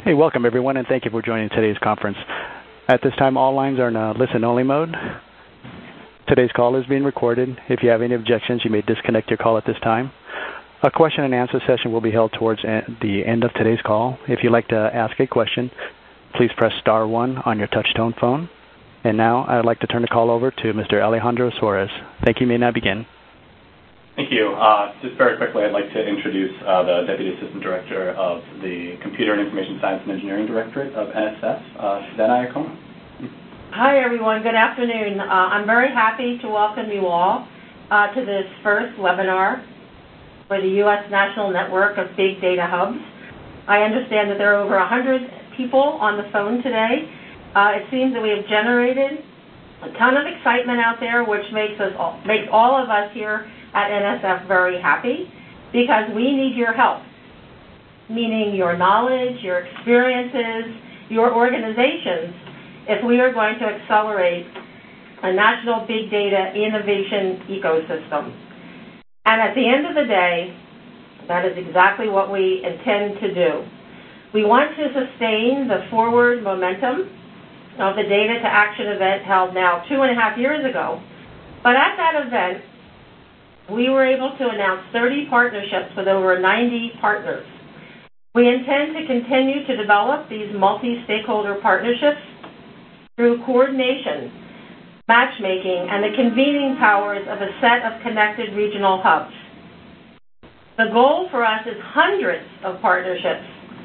Hey, welcome everyone, and thank you for joining today's conference. At this time, all lines are in a listen-only mode. Today's call is being recorded. If you have any objections, you may disconnect your call at this time. A question and answer session will be held towards the end of today's call. If you'd like to ask a question, please press star 1 on your touch-tone phone. And now I'd like to turn the call over to Mr. Alejandro Suarez. Thank you. You may now begin. Thank you. Just very quickly, I'd like to introduce the Deputy Assistant Director of the Computer and Information Science and Engineering Directorate of NSF, Susanna Iacona. Hi, everyone. Good afternoon. I'm very happy to welcome you all to this first webinar for the U.S. National Network of Big Data Hubs. I understand that there are over 100 people on the phone today. It seems that we have generated a ton of excitement out there, which makes all of us here at NSF very happy, because we need your help, meaning your knowledge, your experiences, your organizations, if we are going to accelerate a national big data innovation ecosystem. And at the end of the day, that is exactly what we intend to do. We want to sustain the forward momentum of the Data to Action event held now 2.5 years ago. But at that event, we were able to announce 30 partnerships with over 90 partners. We intend to continue to develop these multi-stakeholder partnerships through coordination, matchmaking, and the convening powers of a set of connected regional hubs. The goal for us is hundreds of partnerships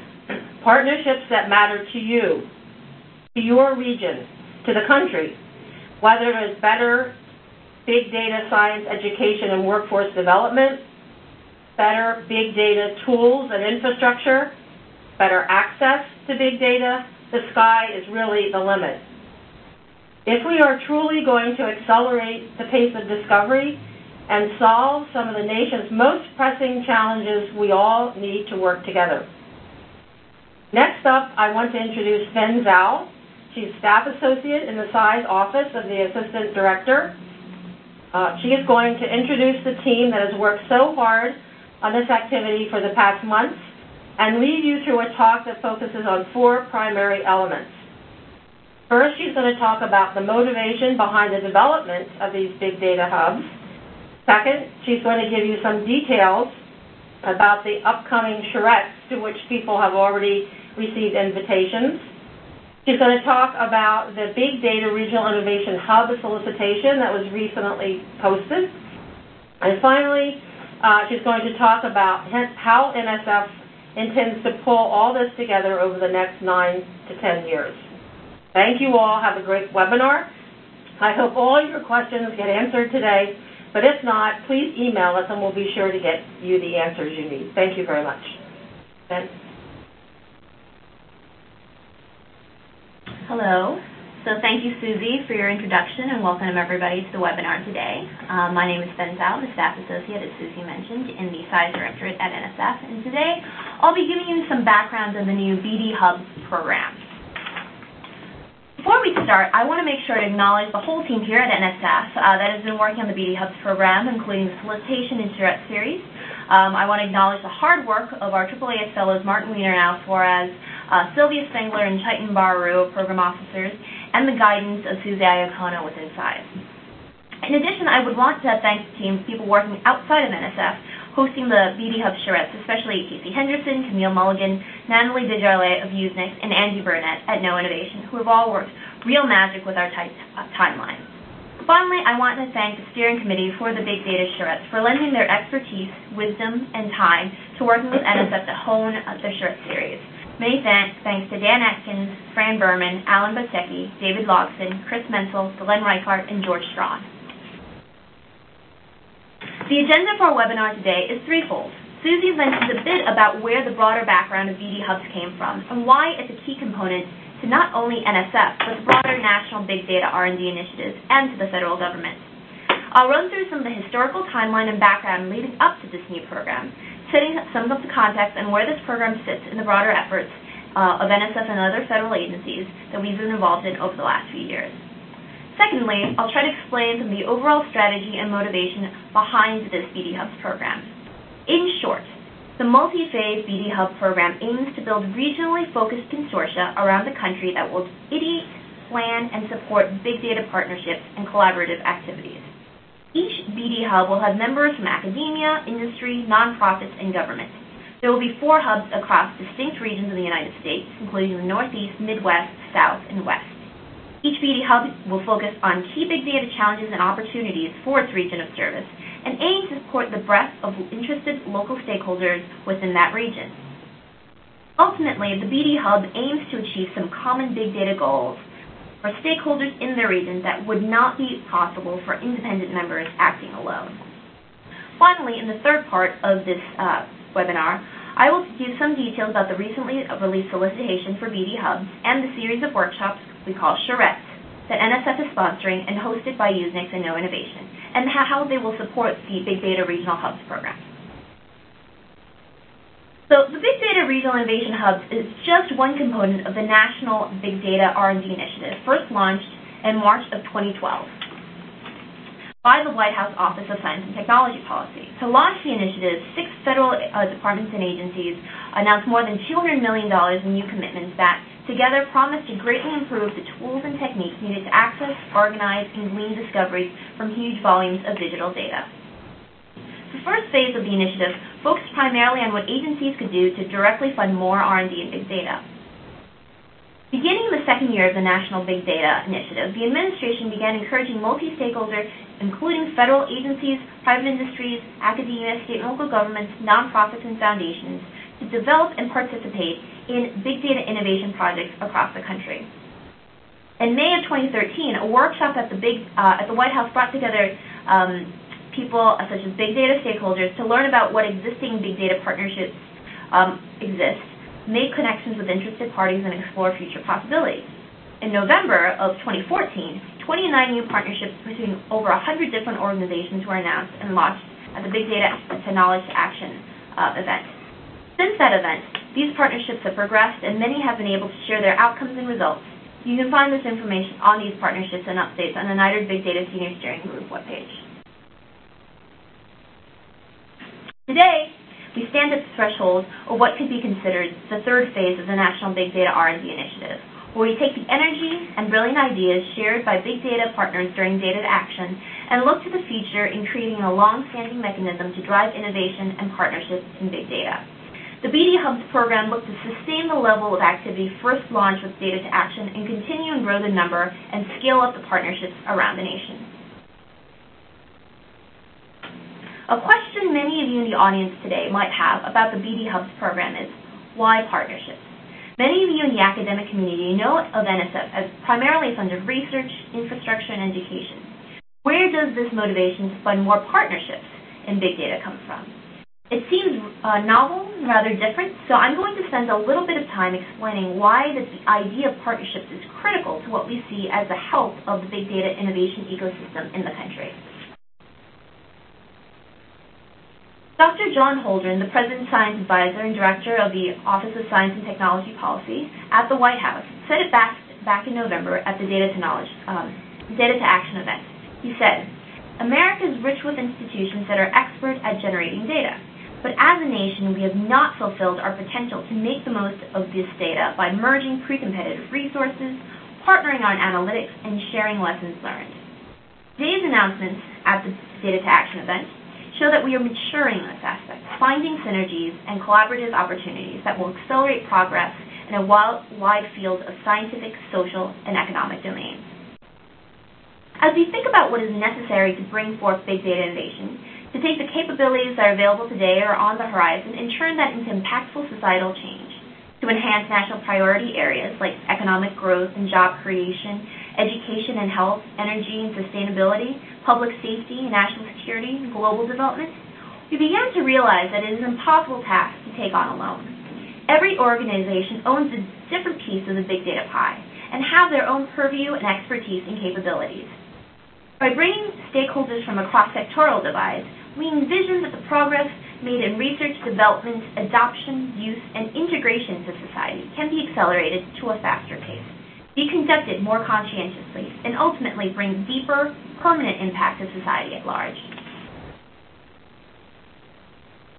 that matter to you, to your region, to the country, whether it is better big data science education and workforce development, better big data tools and infrastructure, better access to big data. The sky is really the limit. If we are truly going to accelerate the pace of discovery and solve some of the nation's most pressing challenges, we all need to work together. Next up, I want to introduce Fen Zhao. She's Staff Associate in the SAI's Office of the Assistant Director. She is going to introduce the team that has worked so hard on this activity for the past months and lead you through a talk that focuses on 4 primary elements. First, she's going to talk about the motivation behind the development of these big data hubs. Second, she's going to give you some details about the upcoming charrettes to which people have already received invitations. She's going to talk about the Big Data Regional Innovation Hub solicitation that was recently posted. And finally, she's going to talk about how NSF intends to pull all this together over the next 9 to 10 years. Thank you all. Have a great webinar. I hope all your questions get answered today, but if not, please email us and we'll be sure to get you the answers you need. Thank you very much. Ben? Hello. So thank you, Susie, for your introduction, and welcome everybody to the webinar today. My name is Fen Zhao, the Staff Associate, as Susie mentioned, in the SAI's Directorate at NSF, and today I'll be giving you some background on the new BD Hubs program. Before we start, I want to make sure to acknowledge the whole team here at NSF that has been working on the BD Hubs program, including the solicitation and charrette series. I want to acknowledge the hard work of our AAAS fellows, Martin Wiener and Al Suarez, Sylvia Spengler and Chaitan Baru, program officers, and the guidance of Susie Iacona within SAI. In addition, I would want to thank the team of people working outside of NSF, hosting the BD Hubs charrettes, especially Casey Henderson, Camille Mulligan, Natalie Desjardins of Usenix, and Angie Burnett at No Innovation, who have all worked real magic with our tight timeline. Finally, I want to thank the steering committee for the Big Data charrettes for lending their expertise, wisdom, and time to working with NSF to hone the charrette series. Many thanks to Dan Atkins, Fran Berman, Alan Basecki, David Logston, Chris Menzel, Glenn Reichart, and George Strawn. The agenda for our webinar today is threefold. Susie mentioned a bit about where the broader background of BD Hubs came from and why it's a key component to not only NSF, but the broader national big data R&D initiatives and to the federal government. I'll run through some of the historical timeline and background leading up to this new program, setting some of the context and where this program sits in the broader efforts of NSF and other federal agencies that we've been involved in over the last few years. Secondly, I'll try to explain some of the overall strategy and motivation behind this BD Hubs program. In short, The multi-phase BD Hub program aims to build regionally focused consortia around the country that will ideate, plan, and support big data partnerships and collaborative activities. Each BD Hub will have members from academia, industry, nonprofits, and government. There will be 4 hubs across distinct regions of the United States, including the Northeast, Midwest, South, and West. Each BD Hub will focus on key big data challenges and opportunities for its region of service and aim to support the breadth of interested local stakeholders within that region. Ultimately, the BD Hub aims to achieve some common big data goals for stakeholders in their region that would not be possible for independent members acting alone. Finally, in the third part of this webinar, I will give some details about the recently released solicitation for BD Hubs and the series of workshops we call charrettes that NSF is sponsoring and hosted by Usenix and Know Innovation, and how they will support the Big Data Regional Hubs program. So the Big Data Regional Innovation Hubs is just one component of the National Big Data R&D Initiative, first launched in March of 2012 by the White House Office of Science and Technology Policy. To launch the initiative, 6 federal departments and agencies announced more than $200 million in new commitments that together promise to greatly improve the tools and techniques needed to access, organize, and glean discoveries from huge volumes of digital data. The first phase of the initiative focused primarily on what agencies could do to directly fund more R&D in big data. Beginning in the second year of the National Big Data Initiative, the administration began encouraging multi-stakeholders, including federal agencies, private industries, academia, state and local governments, nonprofits, and foundations, to develop and participate in big data innovation projects across the country. In May of 2013, a workshop at the White House brought together people such as big data stakeholders to learn about what existing big data partnerships exist, make connections with interested parties, and explore future possibilities. In November of 2014, 29 new partnerships between over 100 different organizations were announced and launched at the Big Data to Knowledge to Action event. Since that event, these partnerships have progressed, and many have been able to share their outcomes and results. You can find this information on these partnerships and updates on the NIDARD Big Data Senior Steering Group webpage. Today, we stand at the threshold of what could be considered the third phase of the National Big Data R&D Initiative, where we take the energy and brilliant ideas shared by big data partners during Data to Action and look to the future in creating a long-standing mechanism to drive innovation and partnerships in big data. The BD Hubs program looks to sustain the level of activity first launched with Data to Action and continue and grow the number and scale up the partnerships around the nation. A question many of you in the audience today might have about the BD Hubs program is, why partnerships? Many of you in the academic community know of NSF as primarily a fund of research, infrastructure, and education. Where does this motivation to fund more partnerships in big data come from? It seems novel and rather different, so I'm going to spend a little bit of time explaining why the idea of partnerships is critical to what we see as the health of the big data innovation ecosystem in the country. Dr. John Holdren, the President's Science Advisor and Director of the Office of Science and Technology Policy at the White House, said it back in November at the Data to Action event. He said, "America is rich with institutions that are expert at generating data. But as a nation, we have not fulfilled our potential to make the most of this data by merging pre-competitive resources, partnering on analytics, and sharing lessons learned." Today's announcements at the Data to Action event show that we are maturing this aspect, finding synergies and collaborative opportunities that will accelerate progress in a wide field of scientific, social, and economic domains. As we think about what is necessary to bring forth big data innovation, to take the capabilities that are available today or on the horizon and turn that into impactful societal change, to enhance national priority areas like economic growth and job creation, education and health, energy and sustainability, public safety, national security, and global development, we began to realize that it is an impossible task to take on alone. Every organization owns a different piece of the big data pie and have their own purview and expertise and capabilities. By bringing stakeholders from across sectoral divides, we envision that the progress made in research, development, adoption, use, and integration into society can be accelerated to a faster pace, be conducted more conscientiously, and ultimately bring deeper, permanent impact to society at large.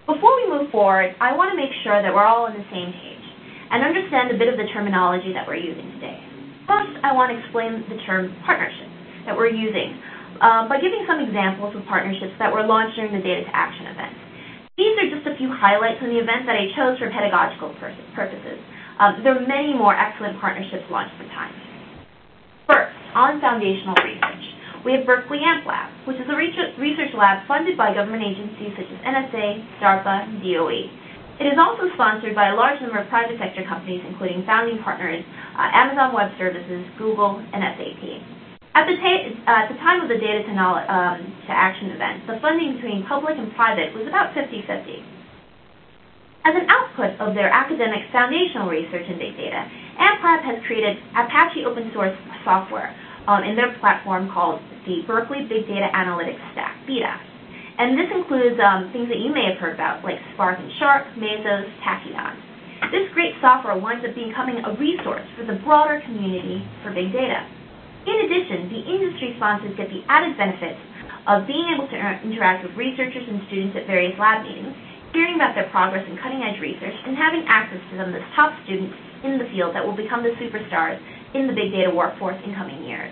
Before we move forward, I want to make sure that we're all on the same page and understand a bit of the terminology that we're using today. First, I want to explain the term partnership that we're using by giving some examples of partnerships that were launched during the Data to Action event. These are just a few highlights from the event that I chose for pedagogical purposes. There are many more excellent partnerships launched at the time. First, on foundational research, we have Berkeley AMP Lab, which is a research lab funded by government agencies such as NSA, DARPA, and DOE. It is also sponsored by a large number of private sector companies, including founding partners Amazon Web Services, Google, and SAP. At the time of the Data to Action event, the funding between public and private was about 50-50. As an output of their academic foundational research in big data, AMPLab has created Apache open source software in their platform called the Berkeley Big Data Analytics Stack, BDAS. And this includes things that you may have heard about, like Spark and Sharp, Mesos, Tachyon. This great software winds up becoming a resource for the broader community for big data. In addition, the industry sponsors get the added benefits of being able to interact with researchers and students at various lab meetings, hearing about their progress in cutting-edge research, and having access to some of the top students in the field that will become the superstars in the big data workforce in coming years.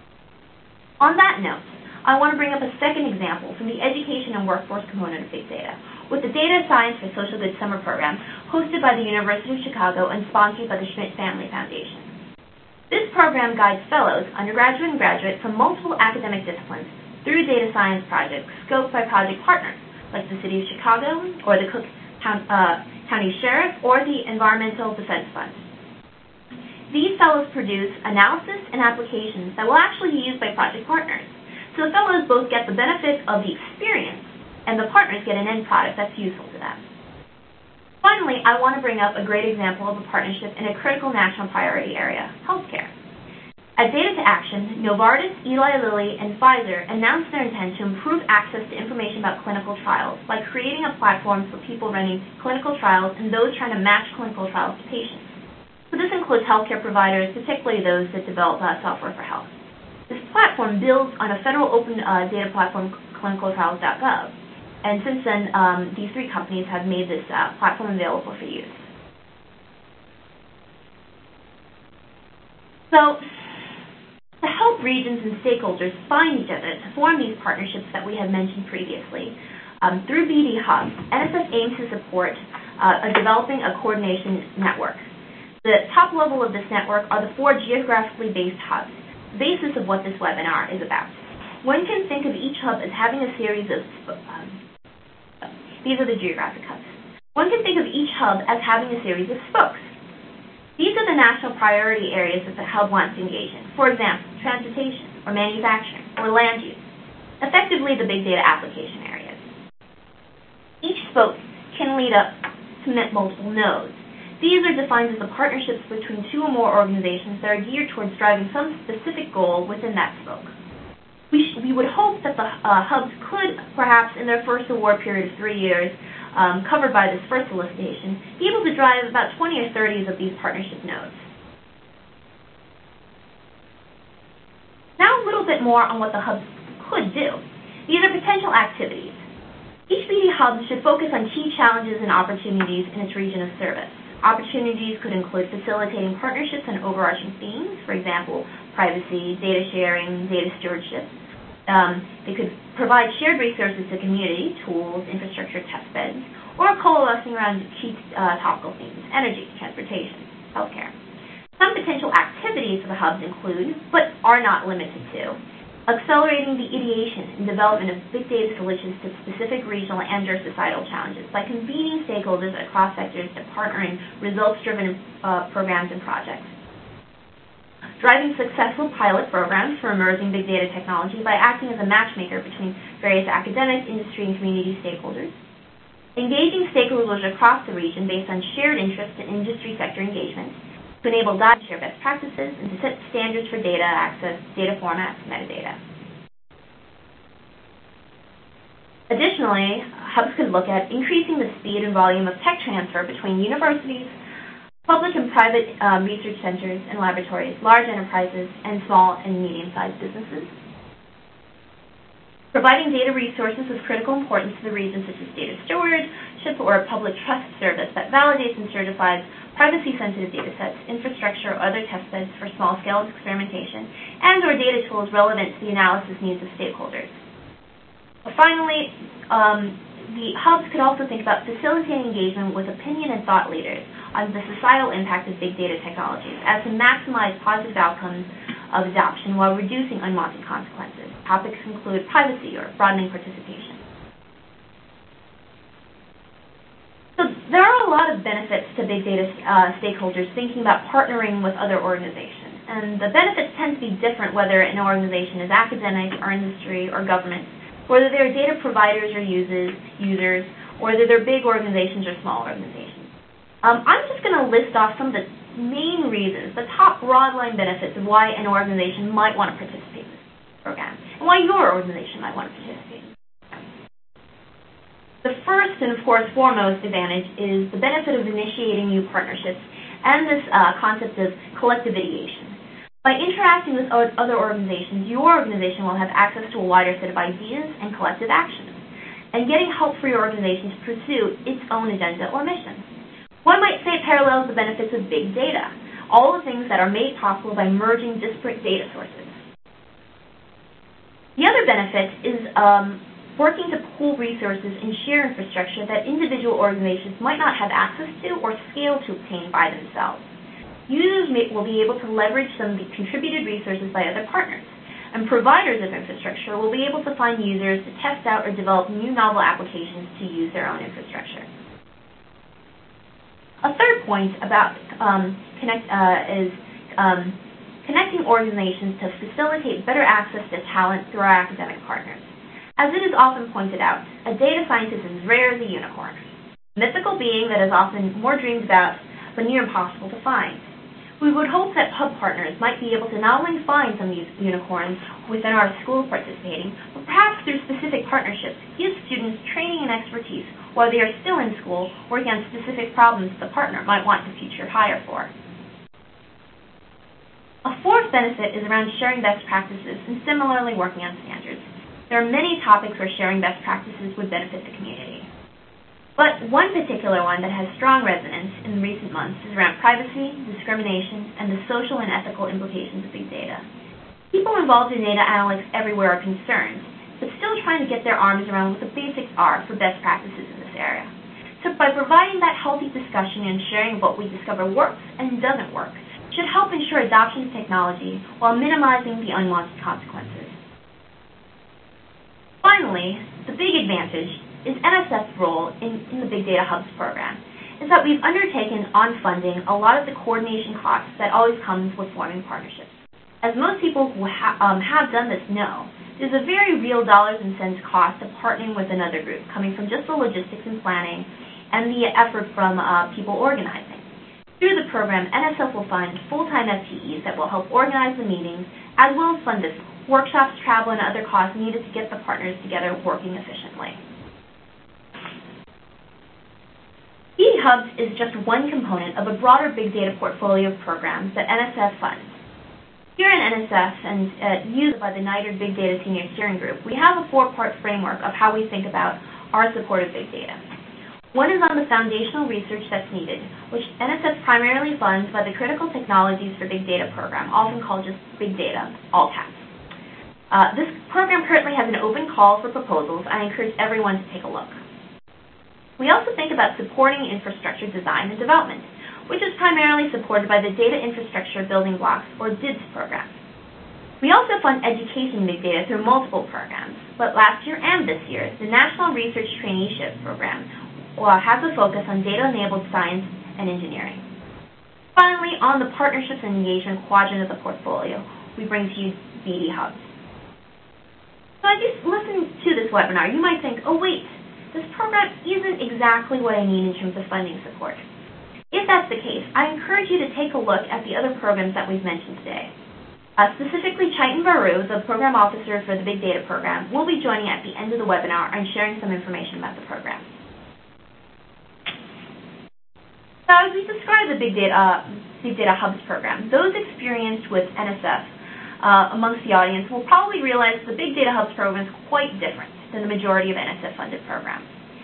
On that note, I want to bring up a second example from the education and workforce component of big data, with the Data Science for Social Good Summer Program hosted by the University of Chicago and sponsored by the Schmidt Family Foundation. This program guides fellows, undergraduate and graduate, from multiple academic disciplines through data science projects scoped by project partners, like the City of Chicago, or the Cook County Sheriff, or the Environmental Defense Fund. These fellows produce analysis and applications that will actually be used by project partners. So the fellows both get the benefits of the experience, and the partners get an end product that's useful to them. Finally, I want to bring up a great example of a partnership in a critical national priority area, healthcare. At Data to Action, Novartis, Eli Lilly, and Pfizer announced their intent to improve access to information about clinical trials by creating a platform for people running clinical trials and those trying to match clinical trials to patients. So this includes healthcare providers, particularly those that develop software for health. This platform builds on a federal open data platform, clinicaltrials.gov. And since then, these three companies have made this platform available for use. So, to help regions and stakeholders find each other to form these partnerships that we had mentioned previously, through BD Hub, NSF aims to support developing a coordination network. The top level of this network are the 4 geographically based hubs, the basis of what this webinar is about. One can think of each hub as having a series of these are the geographic hubs. One can think of each hub as having a series of spokes. These are the national priority areas that the hub wants to engage in. For example, transportation, or manufacturing, or land use. Effectively, the big data application areas. Each spoke can lead up to multiple nodes. These are defined as the partnerships between 2 or more organizations that are geared towards driving some specific goal within that spoke. We would hope that the hubs could, perhaps in their first award period of 3 years, covered by this first solicitation, be able to drive about 20 or 30 of these partnership nodes. Now a little bit more on what the hubs could do. These are potential activities. Each BD hub should focus on key challenges and opportunities in its region of service. Opportunities could include facilitating partnerships and overarching themes, for example, privacy, data sharing, data stewardship. They could provide shared resources to community, tools, infrastructure, test beds, or coalescing around key topical themes, energy, transportation, healthcare. Some potential activities of the hubs include, but are not limited to, accelerating the ideation and development of big data solutions to specific regional and or societal challenges by convening stakeholders across sectors to partner in results-driven programs and projects. Driving successful pilot programs for emerging big data technology by acting as a matchmaker between various academic, industry, and community stakeholders. Engaging stakeholders across the region based on shared interests and industry sector engagement to enable to share best practices and to set standards for data access, data formats, metadata. Additionally, hubs could look at increasing the speed and volume of tech transfer between universities, public and private research centers and laboratories, large enterprises, and small and medium-sized businesses. Providing data resources of critical importance to the region, such as data storage, or a public trust service that validates and certifies privacy-sensitive data sets, infrastructure, or other test beds for small-scale experimentation, and or data tools relevant to the analysis needs of stakeholders. Finally, the hubs could also think about facilitating engagement with opinion and thought leaders on the societal impact of big data technologies as to maximize positive outcomes of adoption while reducing unwanted consequences. Topics include privacy or broadening participation. So there are a lot of benefits to big data stakeholders thinking about partnering with other organizations. And the benefits tend to be different whether an organization is academic or industry or government, whether they're data providers or users, or whether they're big organizations or small organizations. I'm just going to list off some of the main reasons, the top broad line benefits of why an organization might want to participate in this program, and why your organization might want to participate. The first and, of course, foremost advantage is the benefit of initiating new partnerships and this concept of collective ideation. By interacting with other organizations, your organization will have access to a wider set of ideas and collective actions, and getting help for your organization to pursue its own agenda or mission. One might say it parallels the benefits of big data, all the things that are made possible by merging disparate data sources. The other benefit is working to pool resources and share infrastructure that individual organizations might not have access to or scale to obtain by themselves. Users will be able to leverage some of the contributed resources by other partners, and providers of infrastructure will be able to find users to test out or develop new novel applications to use their own infrastructure. A third point about connecting organizations to facilitate better access to talent through our academic partners. As it is often pointed out, a data scientist is as rare as a unicorn, a mythical being that is often more dreamed about but near impossible to find. We would hope that hub partners might be able to not only find some of these unicorns within our schools participating, but perhaps through specific partnerships, give students training and expertise while they are still in school working on specific problems the partner might want to future hire for. A fourth benefit is around sharing best practices and similarly working on standards. There are many topics where sharing best practices would benefit the community. But one particular one that has strong resonance in recent months is around privacy, discrimination, and the social and ethical implications of big data. People involved in data analytics everywhere are concerned, but still trying to get their arms around what the basics are for best practices in this area. So by providing that healthy discussion and sharing of what we discover works and doesn't work, should help ensure adoption of technology while minimizing the unwanted consequences. Finally, the big advantage is NSF's role in the Big Data Hubs program, is that we've undertaken on funding a lot of the coordination costs that always comes with forming partnerships. As most people who have done this know, there's a very real dollars and cents cost of partnering with another group, coming from just the logistics and planning and the effort from people organizing. Through the program, NSF will fund full-time FTEs that will help organize the meetings, as well as fund the workshops, travel, and other costs needed to get the partners together working efficiently. BD Hubs is just one component of a broader big data portfolio of programs that NSF funds. Here in NSF, and used by the NIDAR Big Data Senior Steering Group, we have a four-part framework of how we think about our support of big data. One is on the foundational research that's needed, which NSF primarily funds by the Critical Technologies for Big Data program, often called just Big Data, all caps. This program currently has an open call for proposals. I encourage everyone to take a look. We also think about supporting infrastructure design and development, which is primarily supported by the Data Infrastructure Building Blocks, or DIBS program. We also fund education in big data through multiple programs, but last year and this year, the National Research Traineeship Program has a focus on data-enabled science and engineering. Finally, on the partnerships and engagement quadrant of the portfolio, we bring to you BD Hubs. So as you listen to this webinar, you might think, oh wait, this program isn't exactly what I need in terms of funding support. If that's the case, I encourage you to take a look at the other programs that we've mentioned today. Specifically, Chaitan Baru, the program officer for the Big Data program, will be joining at the end of the webinar and sharing some information about the program. Now, as we describe the Big Data Hubs program, those experienced with NSF amongst the audience will probably realize the Big Data Hubs program is quite different than the majority of NSF-funded programs.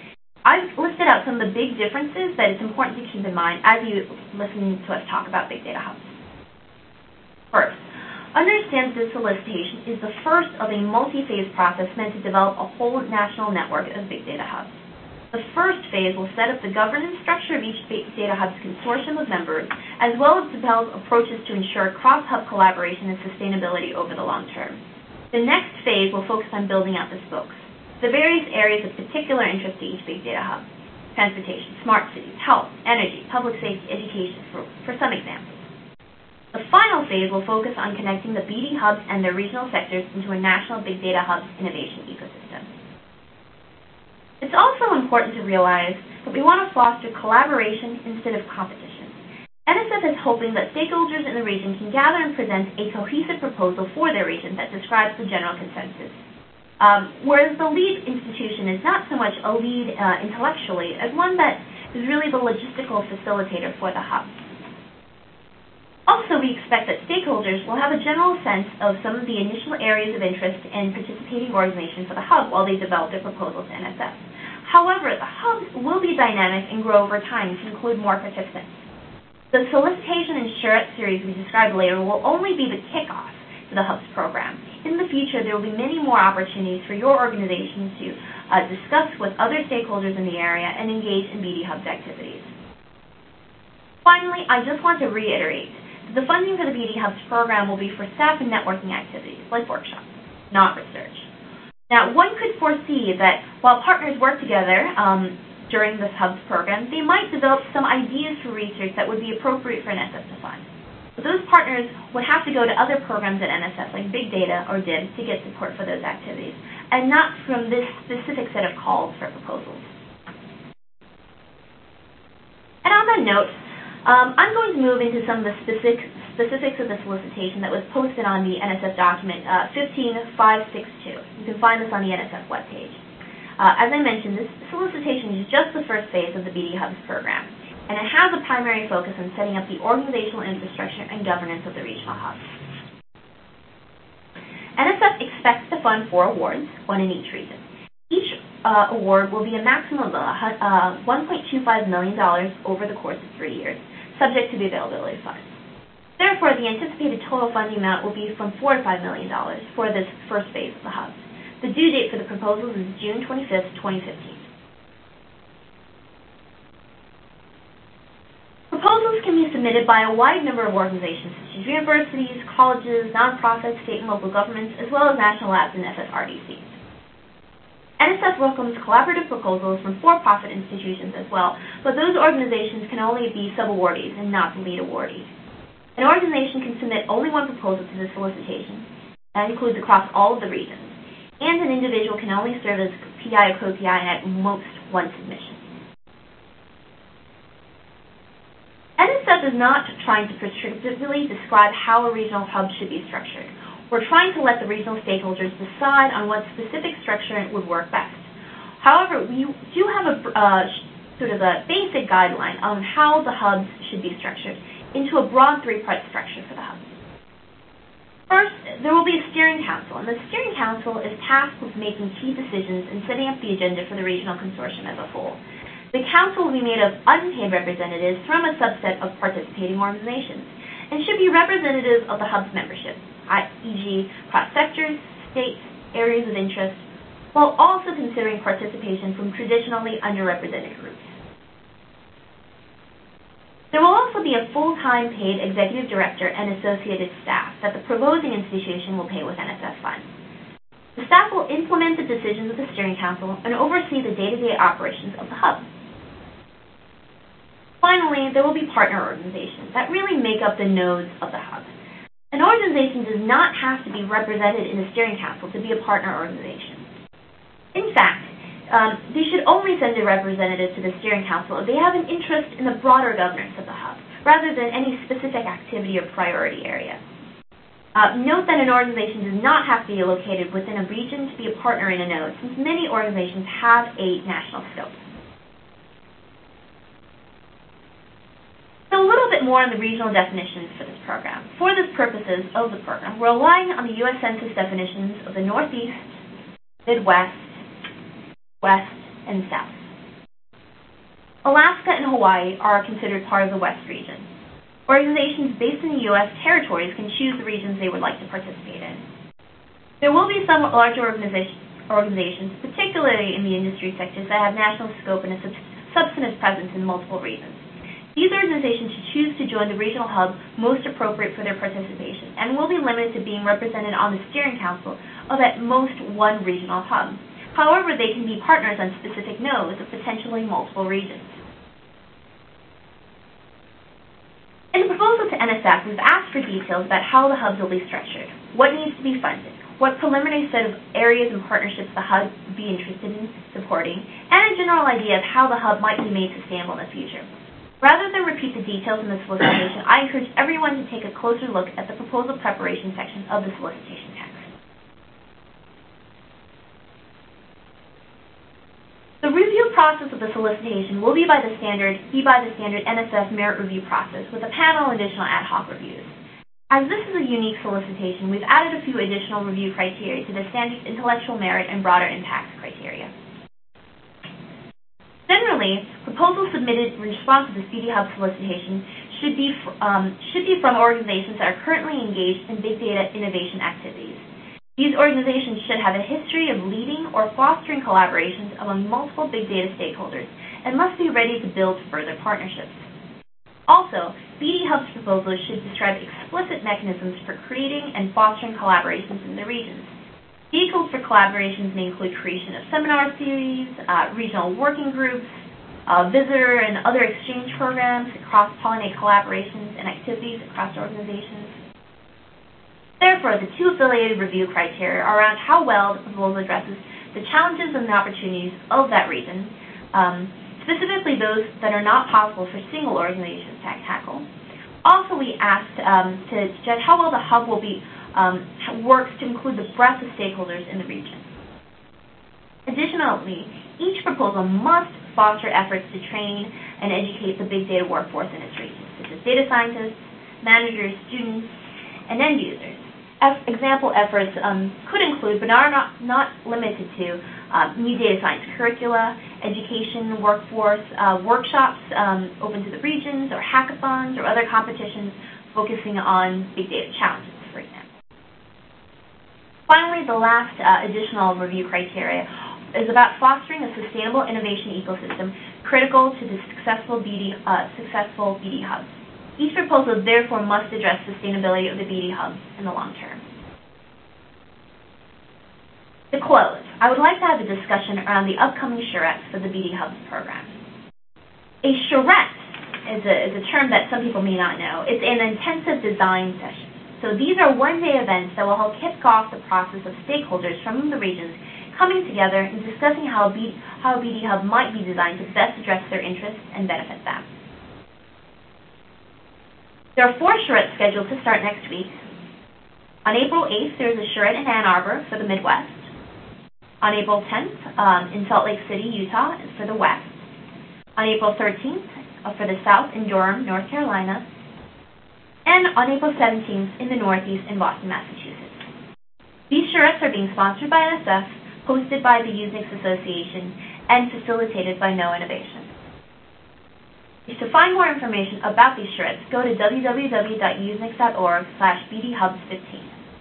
I've listed out some of the big differences that it's important to keep in mind as you listen to us talk about big data hubs. First, understand this solicitation is the first of a multi-phase process meant to develop a whole national network of big data hubs. The first phase will set up the governance structure of each big data hub's consortium of members, as well as develop approaches to ensure cross-hub collaboration and sustainability over the long term. The next phase will focus on building out the spokes, the various areas of particular interest to each big data hub: transportation, smart cities, health, energy, public safety, education, for some examples. The final phase will focus on connecting the BD hubs and their regional sectors into a national big data hubs innovation ecosystem. It's also important to realize that we want to foster collaboration instead of competition. NSF is hoping that stakeholders in the region can gather and present a cohesive proposal for their region that describes the general consensus. Whereas the lead institution is not so much a lead intellectually as one that is really the logistical facilitator for the hub. Also, we expect that stakeholders will have a general sense of some of the initial areas of interest in participating organizations for the hub while they develop their proposal to NSF. However, the hubs will be dynamic and grow over time to include more participants. The solicitation and charrette series we described later will only be the kickoff to the hubs program. In the future, there will be many more opportunities for your organization to discuss with other stakeholders in the area and engage in BD hubs activities. Finally, I just want to reiterate the funding for the BD Hubs program will be for staff and networking activities, like workshops, not research. Now, one could foresee that while partners work together during this Hubs program, they might develop some ideas for research that would be appropriate for NSF to fund. But those partners would have to go to other programs at NSF, like Big Data or DIBS, to get support for those activities, and not from this specific set of calls for proposals. And on that note, I'm going to move into some of the specifics of the solicitation that was posted on the NSF document 15562. You can find this on the NSF webpage. As I mentioned, this solicitation is just the first phase of the BD Hubs program, and it has a primary focus on setting up the organizational infrastructure and governance of the regional hubs. NSF expects to fund 4 awards, one in each region. Each award will be a maximum of $1.25 million over the course of 3 years, subject to the availability of funds. Therefore, the anticipated total funding amount will be from $4 to $5 million for this first phase of the hubs. The due date for the proposals is June 25th, 2015. Proposals can be submitted by a wide number of organizations, such as universities, colleges, nonprofits, state and local governments, as well as national labs and FFRDCs. NSF welcomes collaborative proposals from for-profit institutions as well, but those organizations can only be sub-awardees and not the lead awardee. An organization can submit only one proposal to the solicitation. That includes across all of the regions. And an individual can only serve as PI or co-PI at most one submission. NSF is not trying to prescriptively describe how a regional hub should be structured. We're trying to let the regional stakeholders decide on what specific structure would work best. However, we do have a sort of a basic guideline on how the hubs should be structured into a broad 3-part structure for the hubs. First, there will be a steering council, and the steering council is tasked with making key decisions and setting up the agenda for the regional consortium as a whole. The council will be made of unpaid representatives from a subset of participating organizations and should be representative of the hub's membership, e.g. cross sectors, states, areas of interest, while also considering participation from traditionally underrepresented groups. There will also be a full-time paid executive director and associated staff that the proposing institution will pay with NSF funds. The staff will implement the decisions of the steering council and oversee the day-to-day operations of the hub. Finally, there will be partner organizations that really make up the nodes of the hub. An organization does not have to be represented in the steering council to be a partner organization. In fact, they should only send a representative to the steering council if they have an interest in the broader governance of the hub, rather than any specific activity or priority area. Note that an organization does not have to be located within a region to be a partner in a node, since many organizations have a national scope. So a little bit more on the regional definitions for this program. For the purposes of the program, we're relying on the U.S. Census definitions of the Northeast, Midwest, West, and South. Alaska and Hawaii are considered part of the West region. Organizations based in the U.S. territories can choose the regions they would like to participate in. There will be some larger organizations, particularly in the industry sectors, that have national scope and a substantive presence in multiple regions. These organizations should choose to join the regional hub most appropriate for their participation and will be limited to being represented on the steering council of at most one regional hub. However, they can be partners on specific nodes of potentially multiple regions. In the proposal to NSF, we've asked for details about how the hubs will be structured, what needs to be funded, what preliminary set of areas and partnerships the hub would be interested in supporting, and a general idea of how the hub might be made sustainable in the future. Rather than repeat the details in the solicitation, I encourage everyone to take a closer look at the proposal preparation section of the solicitation text. The review process of the solicitation will be by the standard NSF merit review process with a panel and additional ad hoc reviews. As this is a unique solicitation, we've added a few additional review criteria to the standard intellectual merit and broader impact criteria. Generally, proposals submitted in response to the BD Hub solicitation should be from organizations that are currently engaged in big data innovation activities. These organizations should have a history of leading or fostering collaborations among multiple big data stakeholders and must be ready to build further partnerships. Also, BD Hub's proposals should describe explicit mechanisms for creating and fostering collaborations in the regions. Vehicles for collaborations may include creation of seminar series, regional working groups, visitor and other exchange programs to cross-pollinate collaborations and activities across organizations. Therefore, the two affiliated review criteria are around how well the proposal addresses the challenges and the opportunities of that region, specifically those that are not possible for single organizations to tackle. Also, we asked to judge how well the hub will be works to include the breadth of stakeholders in the region. Additionally, each proposal must foster efforts to train and educate the big data workforce in its region, such as data scientists, managers, students, and end users. Example efforts could include, but are not limited to, new data science curricula, education, workforce, workshops open to the regions, or hackathons, or other competitions focusing on big data challenges, for example. Finally, the last additional review criteria is about fostering a sustainable innovation ecosystem critical to the successful BD hubs. Each proposal, therefore, must address sustainability of the BD hubs in the long term. To close, I would like to have a discussion around the upcoming charrettes for the BD Hubs program. A charrette is a term that some people may not know. It's an intensive design session. So these are one-day events that will help kick off the process of stakeholders from the regions coming together and discussing how a BD Hub might be designed to best address their interests and benefit them. There are 4 charrettes scheduled to start next week. On April 8th, there is a charrette in Ann Arbor for the Midwest. On April 10th, in Salt Lake City, Utah, for the West. On April 13th, for the South in Durham, North Carolina. And on April 17th, in the Northeast in Boston, Massachusetts. These charrettes are being sponsored by NSF, hosted by the Usenix Association, and facilitated by No Innovation. To find more information about these charrettes, go to www.usenix.org/BDHubs15.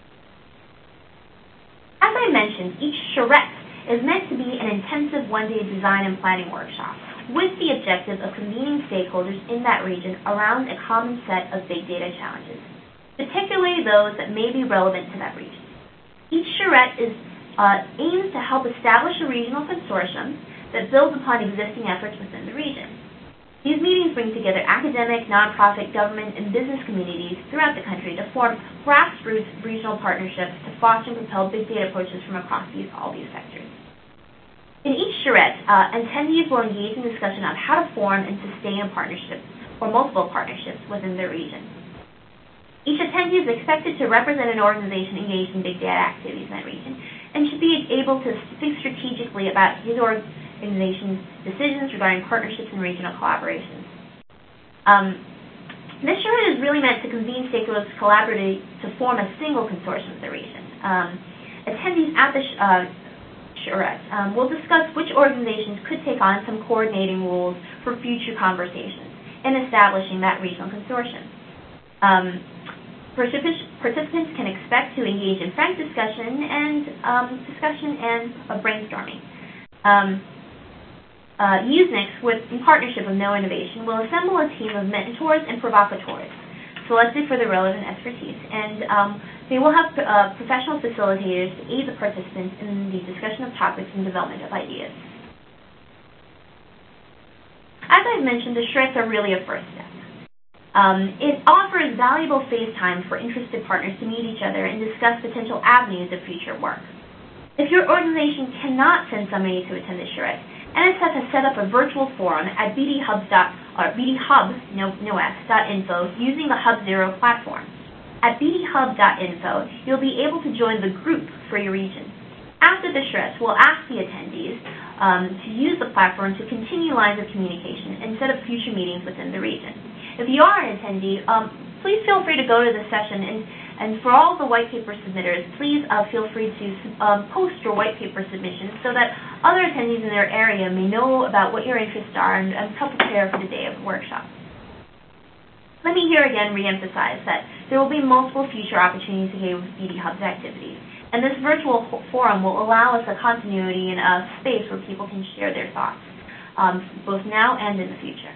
As I mentioned, each charrette is meant to be an intensive one-day design and planning workshop with the objective of convening stakeholders in that region around a common set of big data challenges, particularly those that may be relevant to that region. Each charrette aims to help establish a regional consortium that builds upon existing efforts within the region. These meetings bring together academic, nonprofit, government, and business communities throughout the country to form grassroots regional partnerships to foster and propel big data approaches from across all these sectors. In each charrette, attendees will engage in discussion on how to form and sustain a partnership or multiple partnerships within their region. Each attendee is expected to represent an organization engaged in big data activities in that region and should be able to think strategically about his organization's decisions regarding partnerships and regional collaborations. This charrette is really meant to convene stakeholders collaboratively to form a single consortium of the region. Attendees at the charrette, we'll discuss which organizations could take on some coordinating roles for future conversations in establishing that regional consortium. Participants can expect to engage in frank discussion and brainstorming. USENIX, in partnership with No Innovation, will assemble a team of mentors and provocateurs selected for their relevant expertise, and they will have professional facilitators to aid the participants in the discussion of topics and development of ideas. As I've mentioned, the charrettes are really a first step. It offers valuable face time for interested partners to meet each other and discuss potential avenues of future work. If your organization cannot send somebody to attend the charrette, NSF has set up a virtual forum at bdhub.info using the HubZero platform. At bdhub.info, you'll be able to join the group for your region. After the charrettes, we'll ask the attendees to use the platform to continue lines of communication and set up future meetings within the region. If you are an attendee, please feel free to go to the session, and for all the white paper submitters, please feel free to post your white paper submissions so that other attendees in their area may know about what your interests are and help prepare for the day of the workshop. Let me here again reemphasize that there will be multiple future opportunities to engage with BD Hub's activities, and this virtual forum will allow us a continuity and a space where people can share their thoughts, both now and in the future.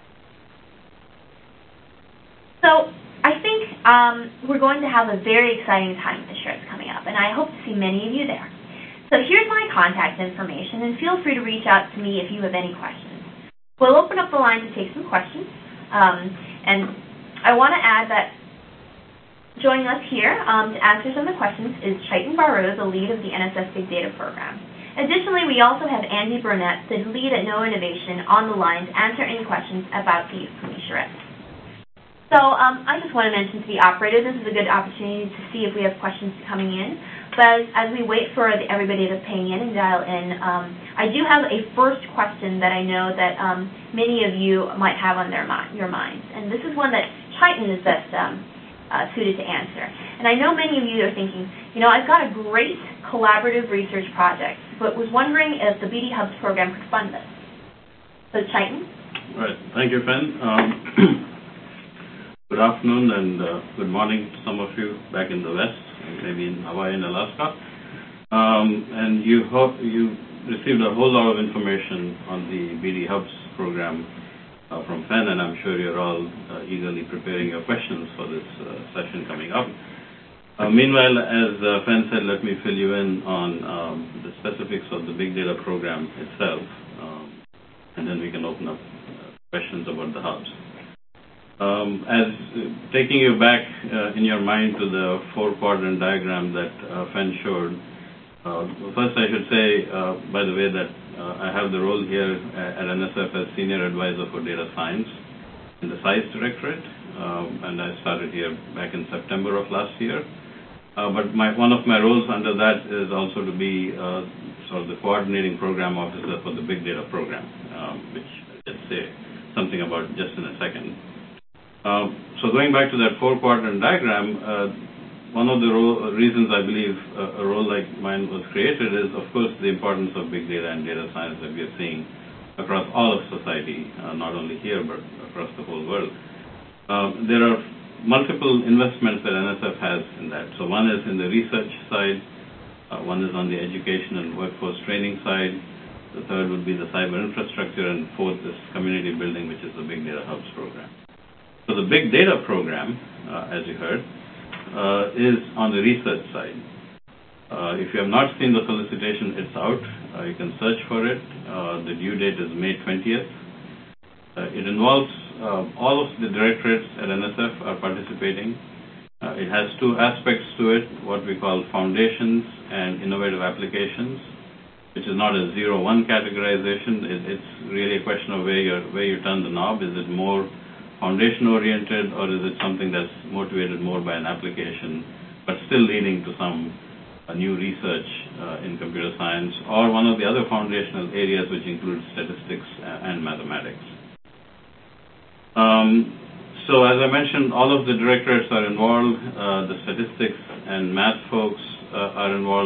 So I think we're going to have a very exciting time with the charrettes coming up, and I hope to see many of you there. So here's my contact information, and feel free to reach out to me if you have any questions. We'll open up the line to take some questions, and I want to add that joining us here to answer some of the questions is Chaitan Baru, the lead of the NSF Big Data Program. Additionally, we also have Andy Burnett, the lead at No Innovation, on the line to answer any questions about the upcoming charrettes. So I just want to mention to the operator, this is a good opportunity to see if we have questions coming in. But as we wait for everybody to ping in and dial in, I do have a first question that I know that many of you might have on your minds. And this is one that Chaitan is best suited to answer. And I know many of you are thinking, I've got a great collaborative research project, but was wondering if the BD Hubs program could fund this. So Chaitan? Right. Thank you, Fen. Good afternoon and good morning to some of you back in the West, maybe in Hawaii and Alaska. And you received a whole lot of information on the BD Hubs program from Fen, and I'm sure you're all eagerly preparing your questions for this session coming up. Meanwhile, as Fen said, let me fill you in on the specifics of the Big Data program itself, and then we can open up questions about the hubs. As taking you back in your mind to the four-quadrant diagram that Fen showed, first I should say, by the way, that I have the role here at NSF as Senior Advisor for Data Science in the SAIS Directorate, and I started here back in September of last year. But one of my roles under that is also to be sort of the coordinating program officer for the Big Data program, which I'll say something about just in a second. So going back to that four-quadrant diagram, one of the reasons I believe a role like mine was created is, of course, the importance of big data and data science that we are seeing across all of society, not only here, but across the whole world. There are multiple investments that NSF has in that. So one is in the research side, one is on the education and workforce training side, the third would be the cyber infrastructure, and fourth is community building, which is the Big Data Hubs program. So the Big Data program, as you heard, is on the research side. If you have not seen the solicitation, it's out. You can search for it. The due date is May 20th. It involves all of the directorates at NSF are participating. It has two aspects to it, what we call foundations and innovative applications, which is not a 0-1 categorization. It's really a question of where you turn the knob. Is it more foundation-oriented, or is it something that's motivated more by an application, but still leading to some new research in computer science, or one of the other foundational areas which includes statistics and mathematics. So as I mentioned, all of the directorates are involved. The statistics and math folks are involved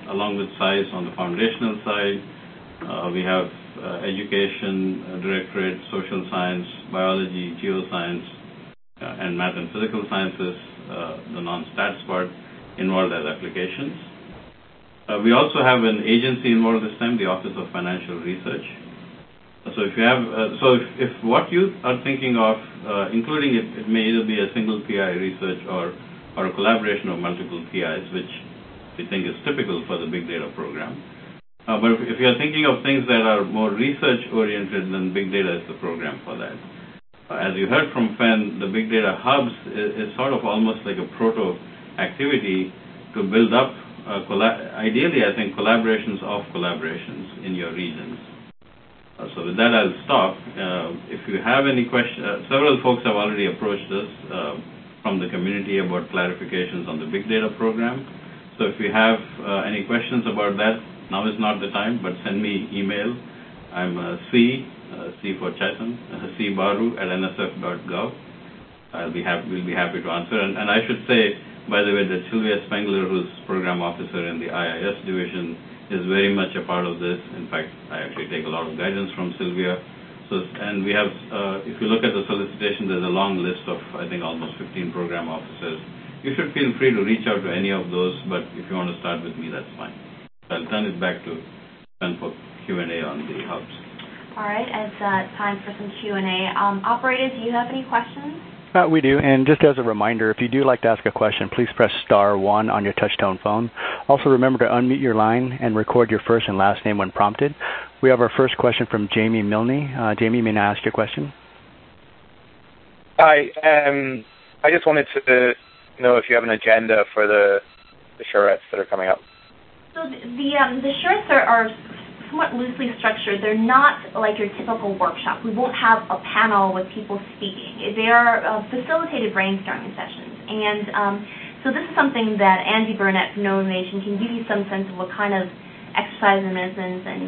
along with SAIS on the foundational side. We have education directorate, social science, biology, geoscience, and math and physical sciences, the non-stats part, involved as applications. We also have an agency involved this time, the Office of Financial Research. So if what you are thinking of, including it may either be a single PI research or a collaboration of multiple PIs, which we think is typical for the big data program. But if you're thinking of things that are more research-oriented, then big data is the program for that. As you heard from Fen, the big data hubs is sort of almost like a proto-activity to build up, ideally, I think, collaborations of collaborations in your regions. So with that, I'll stop. If you have any questions, several folks have already approached us from the community about clarifications on the big data program. So if you have any questions about that, now is not the time, but send me email. I'm C for Chetan, cbaru@nsf.gov. We'll be happy to answer. And I should say, by the way, that Sylvia Spengler, who's program officer in the IIS division, is very much a part of this. In fact, I actually take a lot of guidance from Sylvia. And we have, if you look at the solicitation, there's a long list of, I think, almost 15 program officers. You should feel free to reach out to any of those, but if you want to start with me, that's fine. I'll turn it back to Ben for Q&A on the hubs. All right, it's time for some Q&A. Operator, do you have any questions? We do, and just as a reminder, if you do like to ask a question, please press *1 on your touch-tone phone. Also, remember to unmute your line and record your first and last name when prompted. We have our first question from Jamie Milne. Jamie, may I ask your question? Hi, I just wanted to know if you have an agenda for the charrettes that are coming up. So the charrettes are somewhat loosely structured. They're not like your typical workshop. We won't have a panel with people speaking. They are facilitated brainstorming sessions. And so this is something that Andy Burnett from Novation can give you some sense of what kind of exercise enhancements and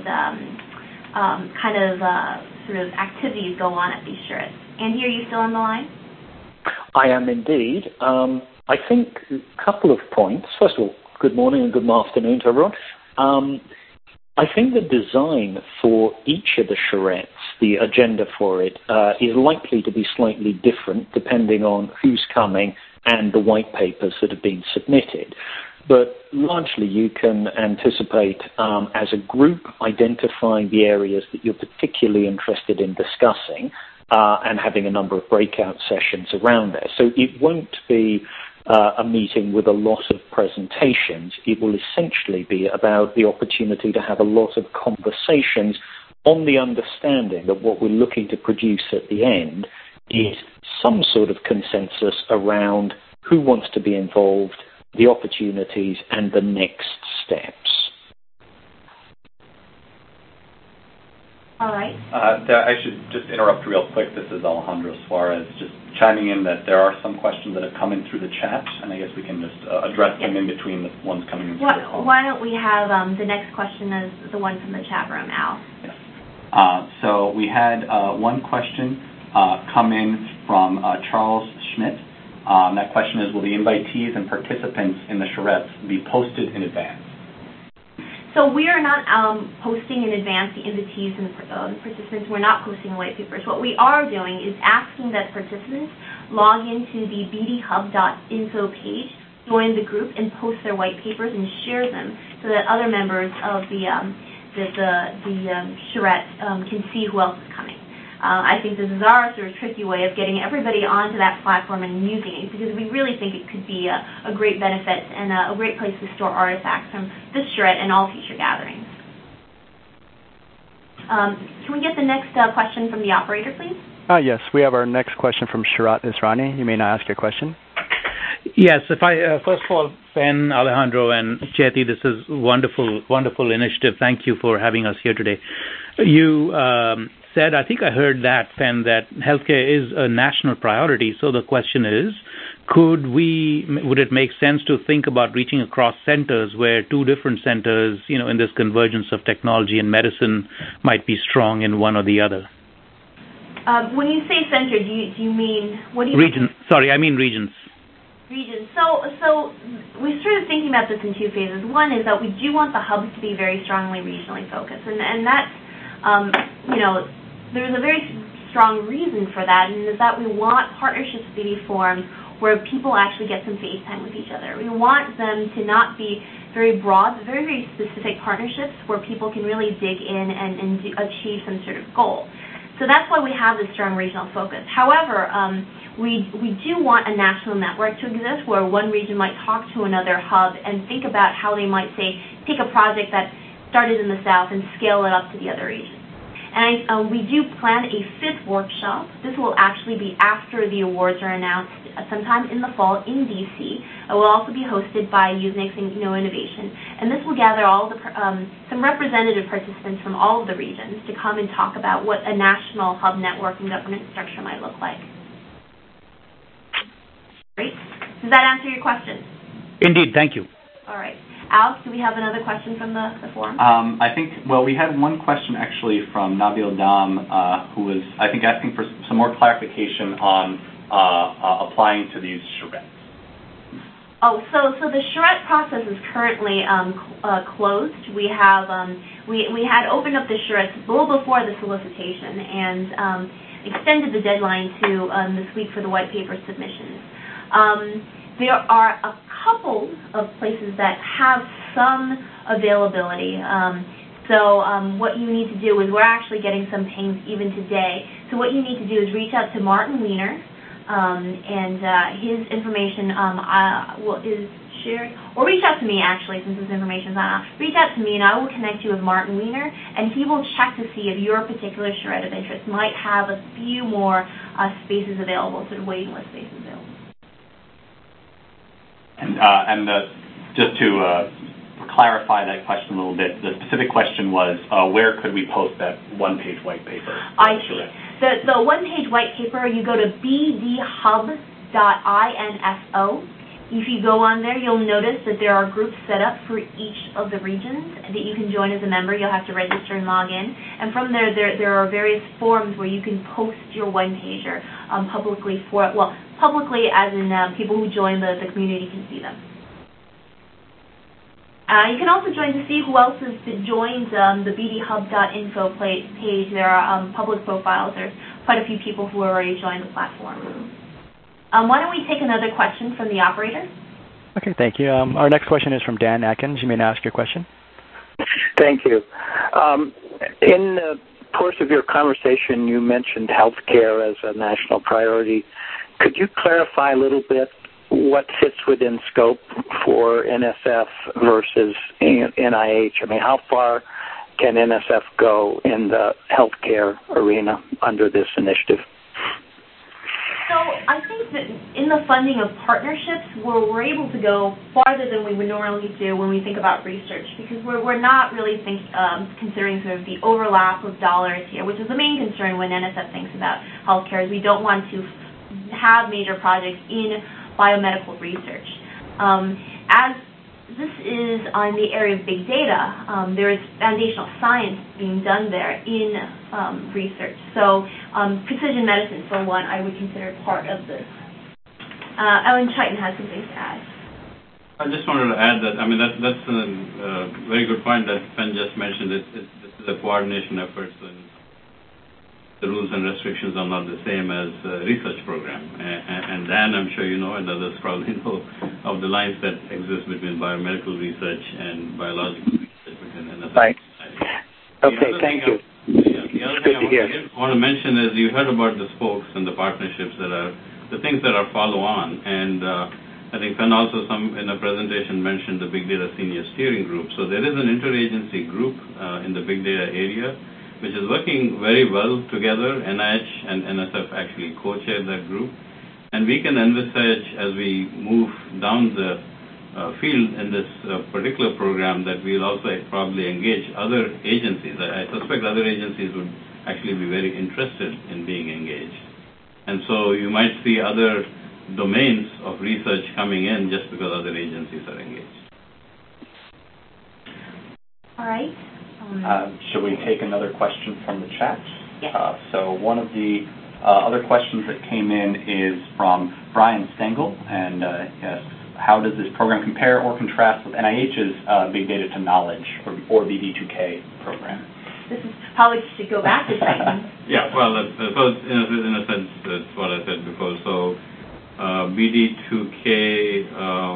sort of activities go on at these charrettes. Andy, are you still on the line? I am indeed. I think a couple of points. First of all, good morning and good afternoon to everyone. I think the design for each of the charrettes, the agenda for it, is likely to be slightly different depending on who's coming and the white papers that have been submitted. But largely you can anticipate as a group identifying the areas that you're particularly interested in discussing and having a number of breakout sessions around there. So it won't be a meeting with a lot of presentations. It will essentially be about the opportunity to have a lot of conversations on the understanding that what we're looking to produce at the end is some sort of consensus around who wants to be involved, the opportunities, and the next steps. All right. I should just interrupt real quick. This is Alejandro Suarez, just chiming in that there are some questions that have come in through the chat, and I guess we can just address them in between the ones coming in through the phone. Why don't we have the next question as the one from the chat room, Al? Yes. So we had one question come in from Charles Schmidt. That question is, will the invitees and participants in the charrettes be posted in advance? So we are not posting in advance the invitees and participants. We're not posting white papers. What we are doing is asking that participants log into the bdhub.info page, join the group, and post their white papers and share them so that other members of the charrette can see who else is coming. I think this is our sort of tricky way of getting everybody onto that platform and using it, because we really think it could be a great benefit and a great place to store artifacts from this charrette and all future gatherings. Can we get the next question from the operator, please? Yes, we have our next question from Sharat Israni. You may now ask your question. Yes, if I first of all, Ben, Alejandro, and Chetty, this is wonderful initiative. Thank you for having us here today. You said, I think I heard that, Ben, that healthcare is a national priority. So the question is, would it make sense to think about reaching across centers where two different centers, in this convergence of technology and medicine, might be strong in one or the other? When you say center, do you mean, what do you mean? Sorry, I mean regions. regions. So we're sort of thinking about this in two phases. One is that we do want the hubs to be very strongly regionally focused, and that's, there's a very strong reason for that, and is that we want partnerships to be formed where people actually get some face time with each other. We want them to not be very broad, but very, very specific partnerships where people can really dig in and achieve some sort of goal. So that's why we have this strong regional focus. However, we do want a national network to exist where one region might talk to another hub and think about how they might, say, take a project that started in the South and scale it up to the other regions. And we do plan a 5th workshop. This will actually be after the awards are announced sometime in the fall in D.C. It will also be hosted by Usenix and Innovation. And this will gather all the some representative participants from all of the regions to come and talk about what a national hub network and governance structure might look like. Great. Does that answer your question? Indeed. Thank you. All right. Alex, do we have another question from the forum? I think, we had one question actually from Nabil Dam, who was, I think, asking for some more clarification on applying to these charrettes. Oh, so the charrette process is currently closed. We have we had opened up the charrettes a little before the solicitation and extended the deadline to this week for the white paper submissions. There are a couple of places that have some availability. So what you need to do is, we're actually getting some pings even today. So what you need to do is reach out to Martin Weiner, and his information is shared. Or reach out to me, actually, since this information is not out. Reach out to me, and I will connect you with Martin Weiner, and he will check to see if your particular charrette of interest might have a few more spaces available, sort of waiting list spaces available. And just to clarify that question a little bit, the specific question was, where could we post that one-page white paper? I see. The one-page white paper, you go to bdhub.info. If you go on there, you'll notice that there are groups set up for each of the regions that you can join as a member. You'll have to register and log in. And from there are various forums where you can post your one-pager publicly publicly as in people who join the community can see them. You can also join to see who else has joined the bdhub.info page. There are public profiles. There's quite a few people who have already joined the platform. Why don't we take another question from the operator? Okay, thank you. Our next question is from Dan Atkins. You may now ask your question. Thank you. In the course of your conversation, you mentioned healthcare as a national priority. Could you clarify a little bit what fits within scope for NSF versus NIH? I mean, how far can NSF go in the healthcare arena under this initiative? So I think that in the funding of partnerships, we're able to go farther than we would normally do when we think about research, because we're not really considering sort of the overlap of dollars here, which is the main concern when NSF thinks about healthcare, is we don't want to have major projects in biomedical research. As this is on the area of big data, there is foundational science being done there in research. So precision medicine, for one, I would consider part of this. Ellen Chaitin has some things to add. I just wanted to add that, I mean, that's a very good point that Fen just mentioned. This is a coordination effort, and the rules and restrictions are not the same as a research program. And Dan, I'm sure you know, and others probably know, of the lines that exist between biomedical research and biological research within NSF. Right. Okay, thank you. The other thing I want to mention is you heard about the spokes and the partnerships that are, the things that are follow-on. And I think Fen also in a presentation mentioned the Big Data Senior Steering Group. So there is an interagency group in the big data area, which is working very well together. NIH and NSF actually co-chair that group. And we can envisage, as we move down the field in this particular program, that we'll also probably engage other agencies. I suspect other agencies would actually be very interested in being engaged. And so you might see other domains of research coming in just because other agencies are engaged. All right. Should we take another question from the chat? Yes. So one of the Other questions that came in is from Brian Stengel, and asks, how does this program compare or contrast with NIH's Big Data to Knowledge or BD2K program? This is probably should go back to Titan. Yeah, well, in a sense, that's what I said before. So BD2K,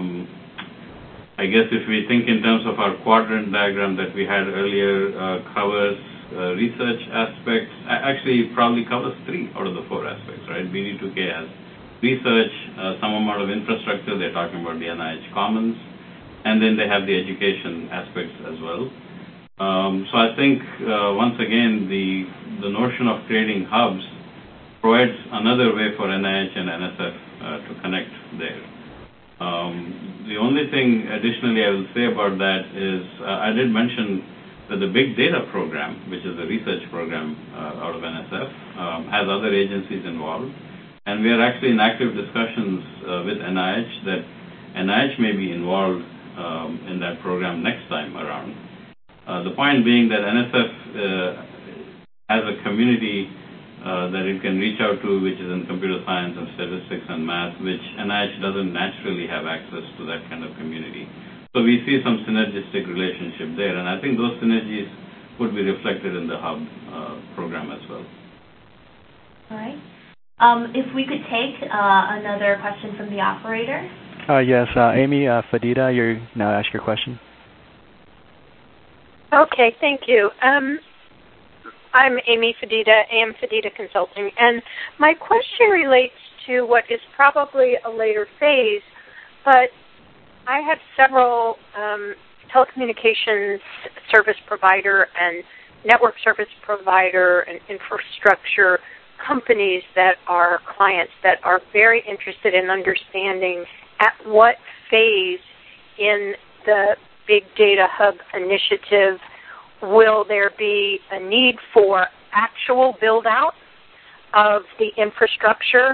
I guess if we think in terms of our quadrant diagram that we had earlier, covers research aspects, actually probably covers 3 out of the 4 aspects, right? BD2K has research, some amount of infrastructure, they're talking about the NIH Commons, and then they have the education aspects as well. So I think, once again, the notion of creating hubs provides another way for NIH and NSF to connect there. The only thing additionally I will say about that is I did mention that the Big Data program, which is a research program out of NSF, has other agencies involved. And we are actually in active discussions with NIH that NIH may be involved in that program next time around. The point being that NSF has a community that it can reach out to, which is in computer science and statistics and math, which NIH doesn't naturally have access to that kind of community. So we see some synergistic relationship there, and I think those synergies would be reflected in the hub program as well. All right. If we could take another question from the operator. Yes, Amy Fadida, you now ask your question. Okay, thank you. I'm Amy Fadida, AM Fadida Consulting, and my question relates to what is probably a later phase, but I have several telecommunications service provider and network service provider and infrastructure companies that are clients that are very interested in understanding at what phase in the Big Data Hub initiative will there be a need for actual build-out of the infrastructure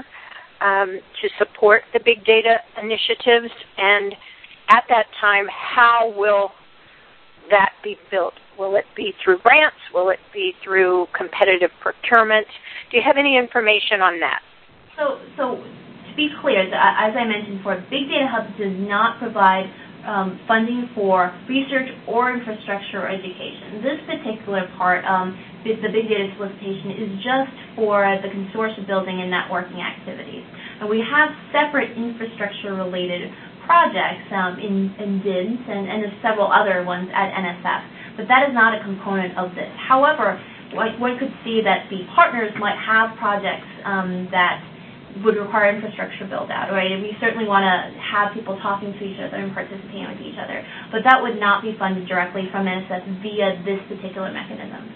to support the big data initiatives, and at that time, how will that be built? Will it be through grants? Will it be through competitive procurement? Do you have any information on that? So to be clear, as I mentioned before, Big Data Hub does not provide funding for research or infrastructure or education. This particular part, the Big Data solicitation, is just for the consortium building and networking activities. And we have separate infrastructure-related projects in DINS and several other ones at NSF, but that is not a component of this. However, one could see that the partners might have projects that would require infrastructure build-out, right? And we certainly want to have people talking to each other and participating with each other, but that would not be funded directly from NSF via this particular mechanism.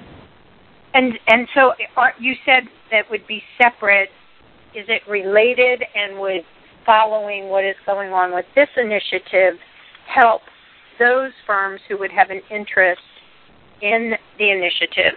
And so you said that would be separate. Is it related, and would following what is going on with this initiative help those firms who would have an interest in the initiatives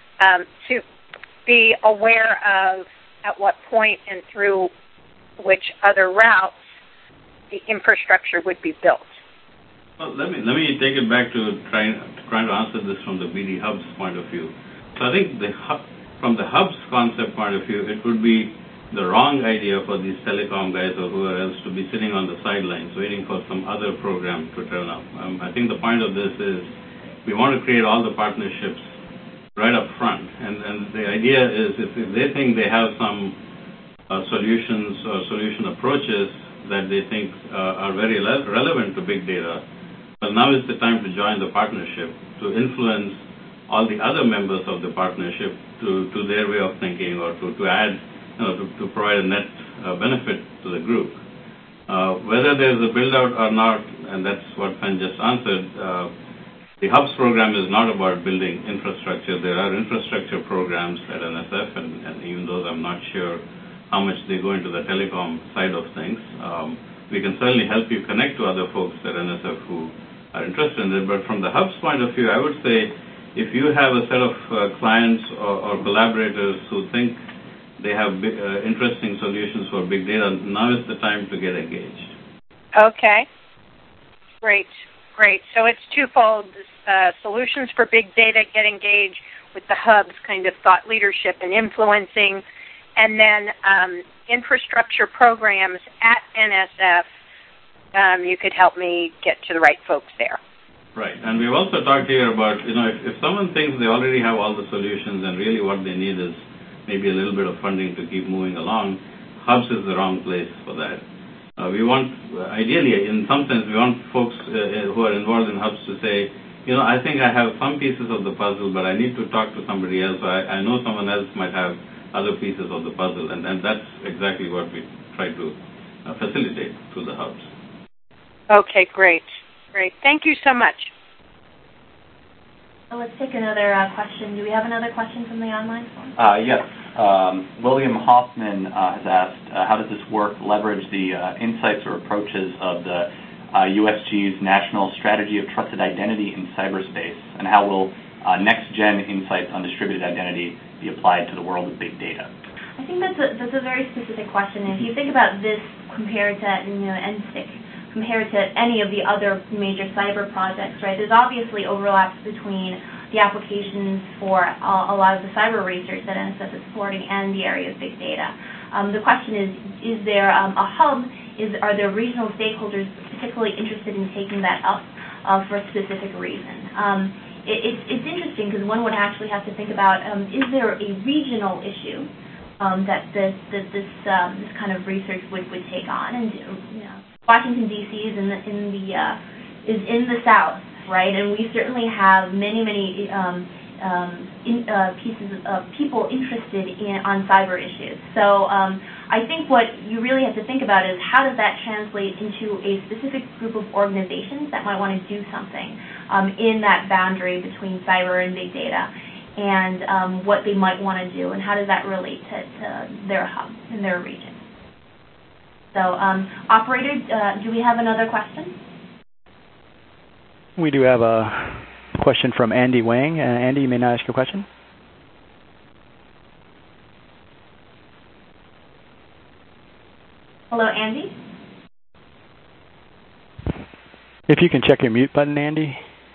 to be aware of at what point and through which other routes the infrastructure would be built? Well, let me take it back to trying to answer this from the BD Hub's point of view. So I think from the Hub's concept point of view, it would be the wrong idea for these telecom guys or whoever else to be sitting on the sidelines waiting for some other program to turn up. I think the point of this is we want to create all the partnerships right up front. And the idea is if they think they have some solutions or solution approaches that they think are very relevant to big data, well, now is the time to join the partnership, to influence all the other members of the partnership to their way of thinking, or to add, to provide a net benefit to the group. Whether there's a build-out or not, and that's what Fen just answered, the Hubs program is not about building infrastructure. There are infrastructure programs at NSF, and even though I'm not sure how much they go into the telecom side of things, we can certainly help you connect to other folks at NSF who are interested in it. But from the Hubs point of view, I would say if you have a set of clients or collaborators who think they have interesting solutions for big data, now is the time to get engaged. Okay. Great. So it's twofold. Solutions for big data, get engaged with the Hubs kind of thought leadership and influencing, and then infrastructure programs at NSF. You could help me get to the right folks there. Right. And we've also talked here about, if someone thinks they already have all the solutions and really what they need is maybe a little bit of funding to keep moving along, Hubs is the wrong place for that. We want, ideally, in some sense, we want folks who are involved in Hubs to say, I think I have some pieces of the puzzle, but I need to talk to somebody else. I know someone else might have other pieces of the puzzle, and that's exactly what we try to facilitate through the Hubs. Okay, great. Great. Thank you so much. Well, let's take another question. Do we have another question from the online forum? Yes. William Hoffman has asked, how does this work leverage the insights or approaches of the USG's National Strategy of Trusted Identity in Cyberspace, and how will next-gen insights on distributed identity be applied to the world of big data? I think that's a very specific question. If you think about this compared to NSTIC, compared to any of the other major cyber projects, right? There's obviously overlaps between the applications for a lot of the cyber research that NSF is supporting and the area of big data. The question is there a hub? Are there regional stakeholders particularly interested in taking that up for a specific reason? It's interesting because one would actually have to think about, is there a regional issue that this kind of research would take on? And Washington D.C. is in the South, right? And we certainly have many pieces of people interested on cyber issues. So I think what you really have to think about is how does that translate into a specific group of organizations that might want to do something in that boundary between cyber and big data, and what they might want to do, and how does that relate to their hub in their region. So, operator, do we have another question? We do have a question from Andy Wang. Andy, you may now ask your question. Hello, Andy? If you can check your mute button, Andy.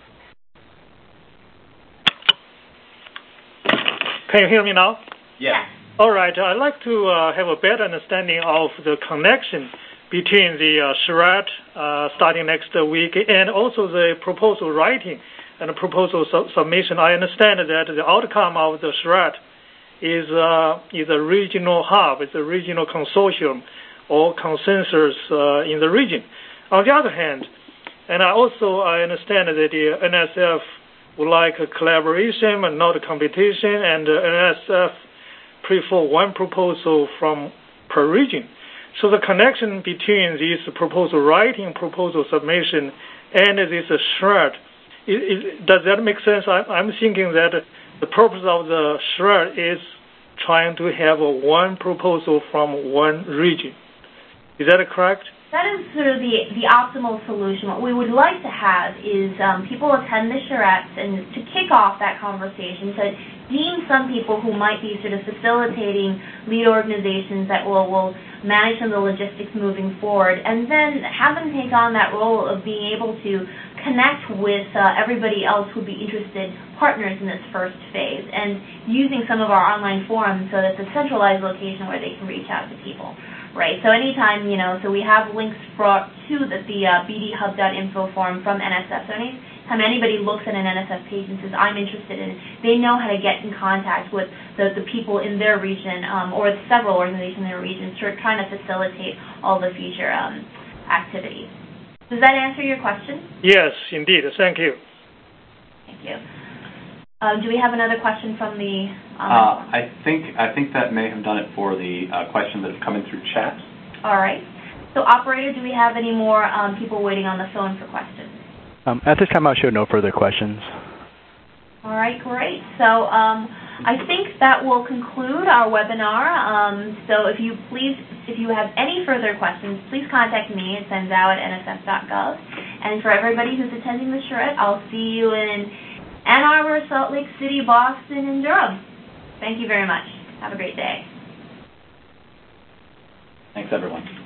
Can you hear me now? Yes. All right. I'd like to have a better understanding of the connection between the charrette starting next week and also the proposal writing and the proposal submission. I understand that the outcome of the charrette is a regional hub, it's a regional consortium or consensus in the region. On the other hand, and I understand that the NSF would like a collaboration and not a competition, and NSF prefer one proposal from per region. So the connection between this proposal writing, proposal submission, and this charrette, does that make sense? I'm thinking that the purpose of the charrette is trying to have one proposal from one region. Is that correct? That is sort of the optimal solution. What we would like to have is people attend the charrettes and to kick off that conversation, to deem some people who might be sort of facilitating lead organizations that will manage some of the logistics moving forward, and then have them take on that role of being able to connect with everybody else who would be interested partners in this first phase, and using some of our online forums so that's a centralized location where they can reach out to people. Right, so anytime, so we have links to the bdhub.info forum from NSF. So anytime anybody looks at an NSF page and says, I'm interested in it, they know how to get in contact with the people in their region or several organizations in their region, trying to facilitate all the future activities. Does that answer your question? Yes, indeed. Thank you. Thank you. Do we have another question from the? I think that may have done it for the questions that have come in through chat. All right. So, operator, do we have any more people waiting on the phone for questions? At this time, I'll show no further questions. All right, great. So, I think that will conclude our webinar. So, if you have any further questions, please contact me at senzao@nsf.gov. And for everybody who's attending the charrette, I'll see you in Ann Arbor, Salt Lake City, Boston, and Durham. Thank you very much. Have a great day. Thanks, everyone.